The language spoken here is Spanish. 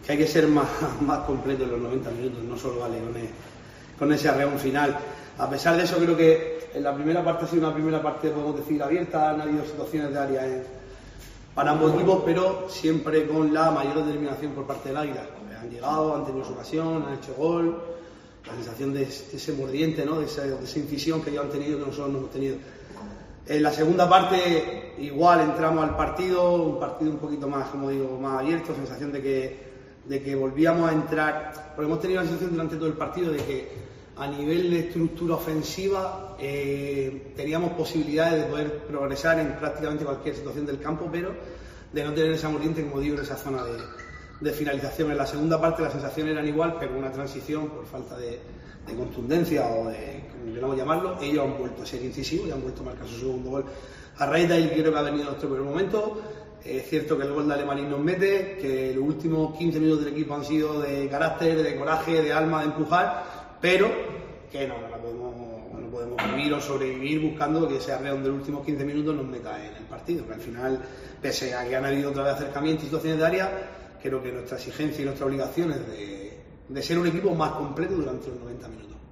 que hay que ser más completo en los 90 minutos, no solo vale con ese arreón final. A pesar de eso, creo que en la primera parte ha sido una primera parte, podemos decir, abierta, han habido situaciones de área para ambos equipos, pero siempre con la mayor determinación por parte del Águila. Han llegado, han tenido su ocasión, han hecho gol, la sensación de ese mordiente, ¿no? de esa incisión que ellos han tenido, que nosotros no hemos tenido. En la segunda parte igual entramos al partido, un partido un poquito más, como digo, más abierto, sensación de que volvíamos a entrar, porque hemos tenido la sensación durante todo el partido de que a nivel de estructura ofensiva teníamos posibilidades de poder progresar en prácticamente cualquier situación del campo, pero de no tener esa mordiente, como digo, en esa zona de finalización. En la segunda parte las sensaciones eran igual, pero una transición por falta de contundencia o de, como queramos llamarlo, ellos han vuelto a ser incisivos y han vuelto a marcar su segundo gol. A raíz de ahí creo que ha venido nuestro peor momento. Es cierto que el gol de Alemany nos mete, que los últimos 15 minutos del equipo han sido de carácter, de coraje, de alma, de empujar, pero que no podemos vivir o sobrevivir buscando que ese arreón de los últimos 15 minutos nos meta en el partido, que al final, pese a que han habido otra vez acercamientos y situaciones de área, creo que nuestra exigencia y nuestra obligación es de ser un equipo más completo durante los 90 minutos.